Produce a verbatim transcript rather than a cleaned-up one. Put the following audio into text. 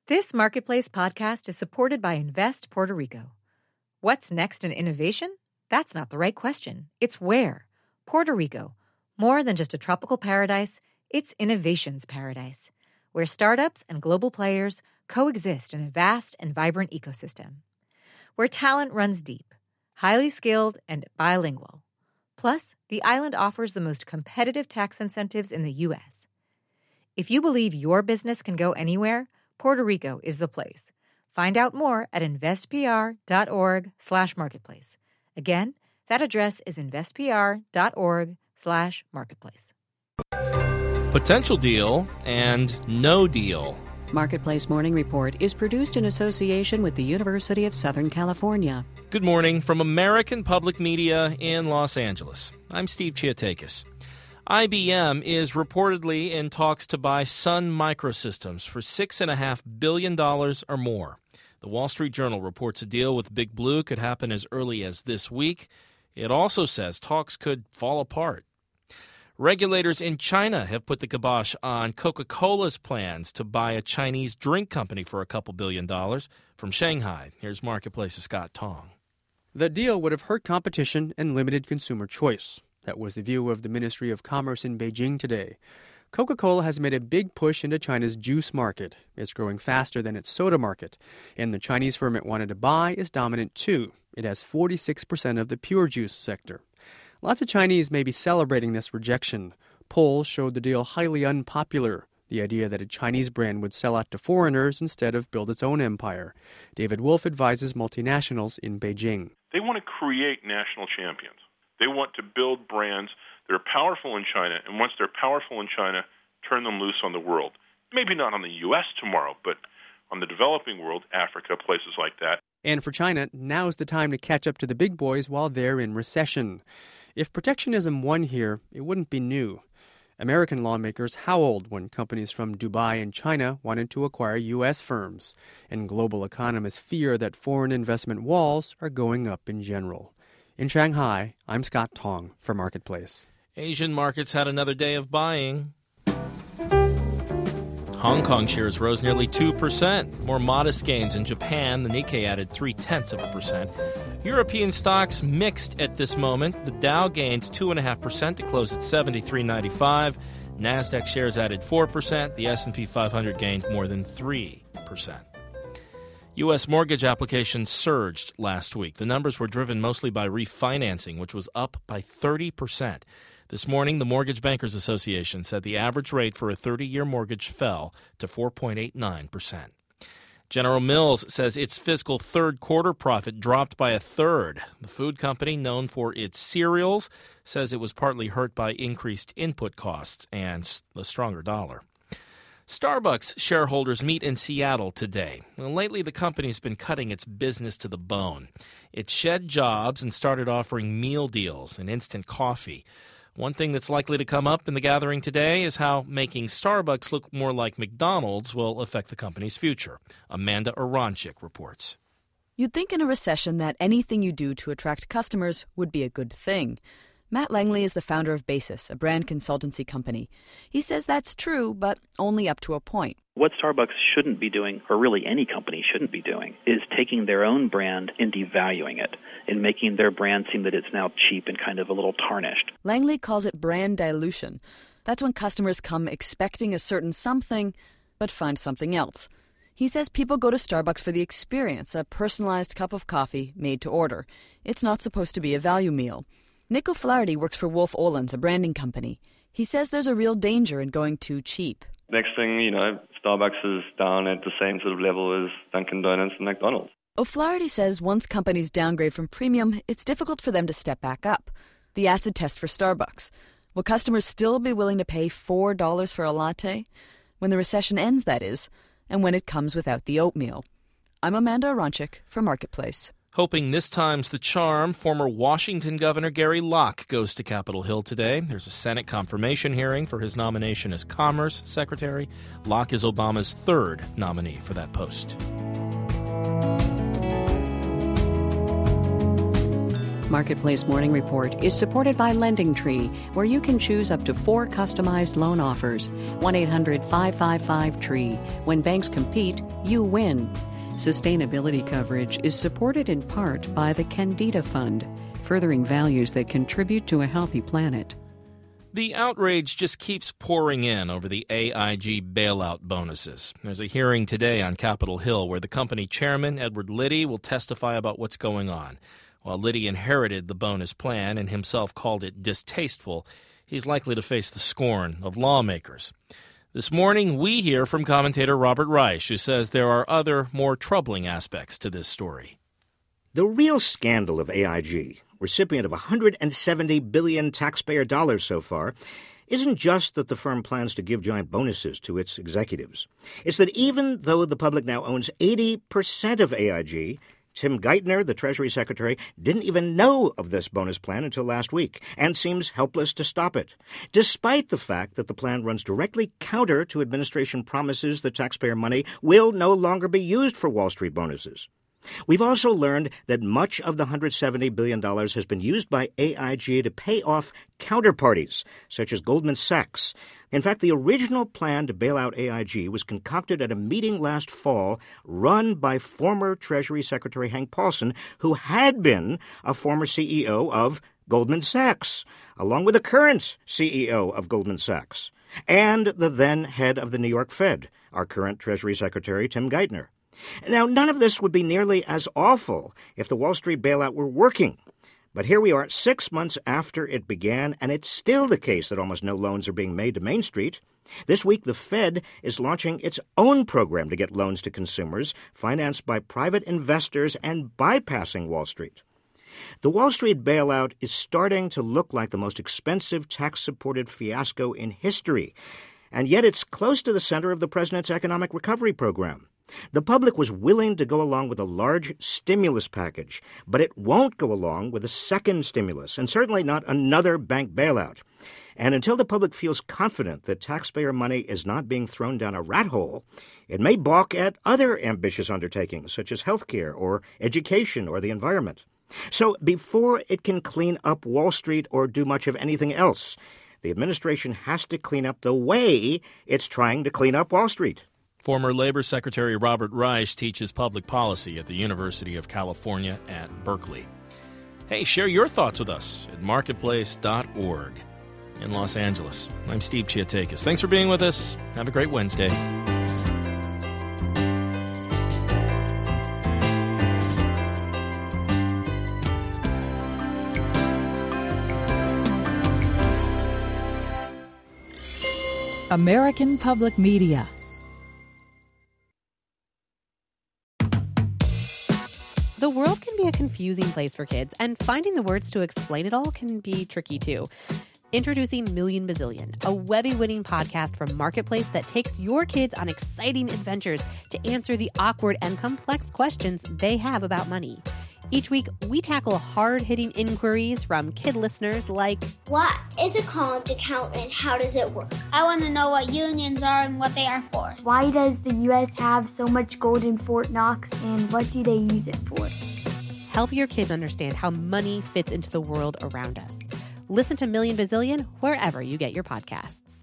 This Marketplace podcast is supported by Invest Puerto Rico. What's next in innovation? That's not the right question. It's where. Puerto Rico. More than just a tropical paradise, it's innovation's paradise, where startups and global players coexist in a vast and vibrant ecosystem. Where talent runs deep, highly skilled, and bilingual. Plus, the island offers the most competitive tax incentives in the U S. If you believe your business can go anywhere, Puerto Rico is the place. Find out more at investpr.org slash marketplace. Again, that address is investpr.org slash marketplace. Potential deal and no deal. Marketplace Morning Report is produced in association with the University of Southern California. Good morning from American Public Media in Los Angeles. I'm Steve Chiatakis. I B M is reportedly in talks to buy Sun Microsystems for six point five billion dollars or more. The Wall Street Journal reports a deal with Big Blue could happen as early as this week. It also says talks could fall apart. Regulators in China have put the kibosh on Coca-Cola's plans to buy a Chinese drink company for a couple billion dollars. From Shanghai, here's Marketplace's Scott Tong. The deal would have hurt competition and limited consumer choice. That was the view of the Ministry of Commerce in Beijing today. Coca-Cola has made a big push into China's juice market. It's growing faster than its soda market. And the Chinese firm it wanted to buy is dominant too. It has forty-six percent of the pure juice sector. Lots of Chinese may be celebrating this rejection. Polls showed the deal highly unpopular. The idea that a Chinese brand would sell out to foreigners instead of build its own empire. David Wolf advises multinationals in Beijing. They want to create national champions. They want to build brands that are powerful in China, and once they're powerful in China, turn them loose on the world. Maybe not on the U S tomorrow, but on the developing world, Africa, places like that. And for China, now's the time to catch up to the big boys while they're in recession. If protectionism won here, it wouldn't be new. American lawmakers howled when companies from Dubai and China wanted to acquire U S firms, and global economists fear that foreign investment walls are going up in general. In Shanghai, I'm Scott Tong for Marketplace. Asian markets had another day of buying. Hong Kong shares rose nearly two percent. More modest gains in Japan. The Nikkei added three-tenths of a percent. European stocks mixed at this moment. The Dow gained two point five percent to close at seventy-three ninety-five. NASDAQ shares added four percent. The S and P five hundred gained more than three percent. U S mortgage applications surged last week. The numbers were driven mostly by refinancing, which was up by thirty percent. This morning, the Mortgage Bankers Association said the average rate for a thirty-year mortgage fell to four point eight nine percent. General Mills says its fiscal third quarter profit dropped by a third. The food company, known for its cereals, says it was partly hurt by increased input costs and the stronger dollar. Starbucks shareholders meet in Seattle today. And lately, the company's been cutting its business to the bone. It shed jobs and started offering meal deals and instant coffee. One thing that's likely to come up in the gathering today is how making Starbucks look more like McDonald's will affect the company's future. Amanda Aronchik reports. You'd think in a recession that anything you do to attract customers would be a good thing. Matt Langley is the founder of Basis, a brand consultancy company. He says that's true, but only up to a point. What Starbucks shouldn't be doing, or really any company shouldn't be doing, is taking their own brand and devaluing it and making their brand seem that it's now cheap and kind of a little tarnished. Langley calls it brand dilution. That's when customers come expecting a certain something, but find something else. He says people go to Starbucks for the experience, a personalized cup of coffee made to order. It's not supposed to be a value meal. Nick O'Flaherty works for Wolf Olins, a branding company. He says there's a real danger in going too cheap. Next thing, you know, Starbucks is down at the same sort of level as Dunkin' Donuts and McDonald's. O'Flaherty says once companies downgrade from premium, it's difficult for them to step back up. The acid test for Starbucks. Will customers still be willing to pay four dollars for a latte? When the recession ends, that is, and when it comes without the oatmeal. I'm Amanda Aronchik for Marketplace. Hoping this time's the charm, former Washington Governor Gary Locke goes to Capitol Hill today. There's a Senate confirmation hearing for his nomination as Commerce Secretary. Locke is Obama's third nominee for that post. Marketplace Morning Report is supported by LendingTree, where you can choose up to four customized loan offers. one eight hundred five five five tree. When banks compete, you win. Sustainability coverage is supported in part by the Candida Fund, furthering values that contribute to a healthy planet. The outrage just keeps pouring in over the A I G bailout bonuses. There's a hearing today on Capitol Hill where the company chairman, Edward Liddy, will testify about what's going on. While Liddy inherited the bonus plan and himself called it distasteful, he's likely to face the scorn of lawmakers. This morning, we hear from commentator Robert Reich, who says there are other, more troubling aspects to this story. The real scandal of A I G, recipient of one hundred seventy billion dollars taxpayer dollars so far, isn't just that the firm plans to give giant bonuses to its executives. It's that even though the public now owns eighty percent of A I G, Tim Geithner, the Treasury Secretary, didn't even know of this bonus plan until last week and seems helpless to stop it, despite the fact that the plan runs directly counter to administration promises that taxpayer money will no longer be used for Wall Street bonuses. We've also learned that much of the one hundred seventy billion dollars has been used by A I G to pay off counterparties, such as Goldman Sachs. In fact, the original plan to bail out A I G was concocted at a meeting last fall run by former Treasury Secretary Hank Paulson, who had been a former C E O of Goldman Sachs, along with the current C E O of Goldman Sachs, and the then head of the New York Fed, our current Treasury Secretary Tim Geithner. Now, none of this would be nearly as awful if the Wall Street bailout were working. But here we are six months after it began, and it's still the case that almost no loans are being made to Main Street. This week, the Fed is launching its own program to get loans to consumers, financed by private investors and bypassing Wall Street. The Wall Street bailout is starting to look like the most expensive tax-supported fiasco in history, and yet it's close to the center of the president's economic recovery program. The public was willing to go along with a large stimulus package, but it won't go along with a second stimulus, and certainly not another bank bailout. And until the public feels confident that taxpayer money is not being thrown down a rat hole, it may balk at other ambitious undertakings, such as healthcare or education or the environment. So before it can clean up Wall Street or do much of anything else, the administration has to clean up the way it's trying to clean up Wall Street. Former Labor Secretary Robert Reich teaches public policy at the University of California at Berkeley. Hey, share your thoughts with us at marketplace dot org. In Los Angeles, I'm Steve Chiatakis. Thanks for being with us. Have a great Wednesday. American Public Media. The world can be a confusing place for kids, and finding the words to explain it all can be tricky too. Introducing Million Bazillion, a Webby-winning podcast from Marketplace that takes your kids on exciting adventures to answer the awkward and complex questions they have about money. Each week, we tackle hard-hitting inquiries from kid listeners like, what is a college account and how does it work? I want to know what unions are and what they are for. Why does the U S have so much gold in Fort Knox and what do they use it for? Help your kids understand how money fits into the world around us. Listen to Million Bazillion wherever you get your podcasts.